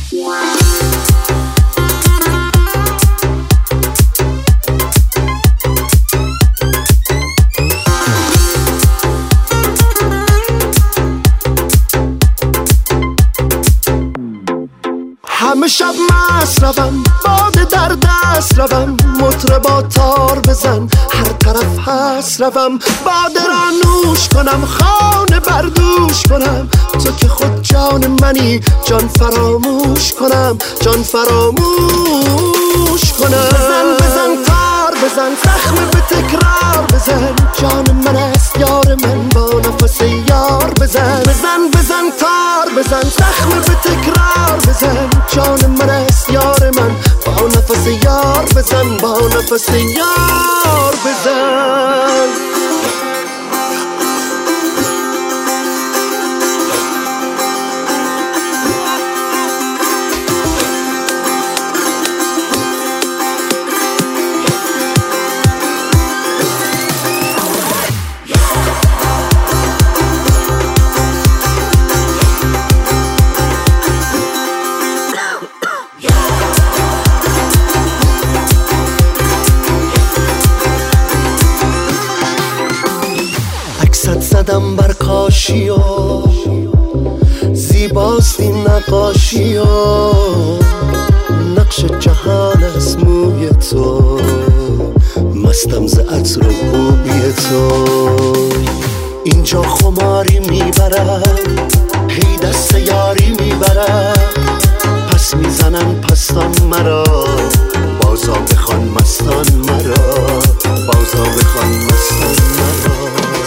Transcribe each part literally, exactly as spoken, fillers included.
همه شب مست روم، باده در دست روم، مطربا تار بزن، هر طرف هست روم، باده را نوش کنم، خانه بردوش کنم، تو که خود جان منی، جان فراموش کنم، جان فراموش کنم. بزن بزن تار بزن، زخم به تکرار بزن، جان من است یار من، با نفس یار بزن. بزن بزن تار بزن، زخم به تکرار بزن، جان من است یار من، با نفس یار بزن، با نفس یار بزن. زدم بر کاشی و زیباست این نقاشی و نقش جهان از موی تو، مستم ز عطر و بوی تو. اینجا خماری میبرم، هی دست یاری میبرم، پس میزنن پستان مرا، بازا بخوان مستان مرا، بازا بخوان مستان مرا.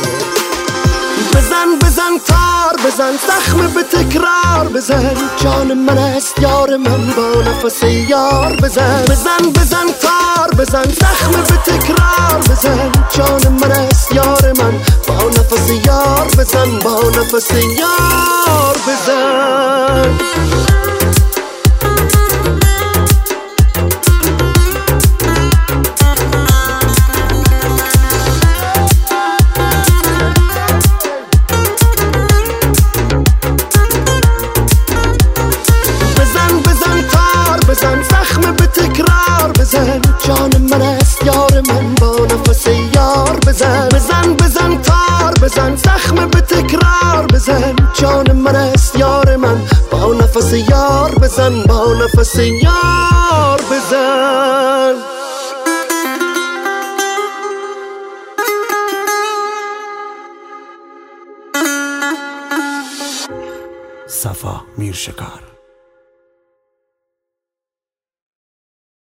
بزن بزن تار بزن، زخم به تکرار بزن، جان من است یار من، با نفس یار بزن. بزن بزن تار بزن، زخم به تکرار بزن، جان من است یار من، با نفس یار بزن، با نفس یار بزن. بزن زخم به تکرار بزن، جان من است یار من، با نفس یار بزن. بزن بزن تار بزن، زخم به تکرار بزن، جان من است یار من، با نفس یار بزن، با نفس یار بزن. صفا میرشکار.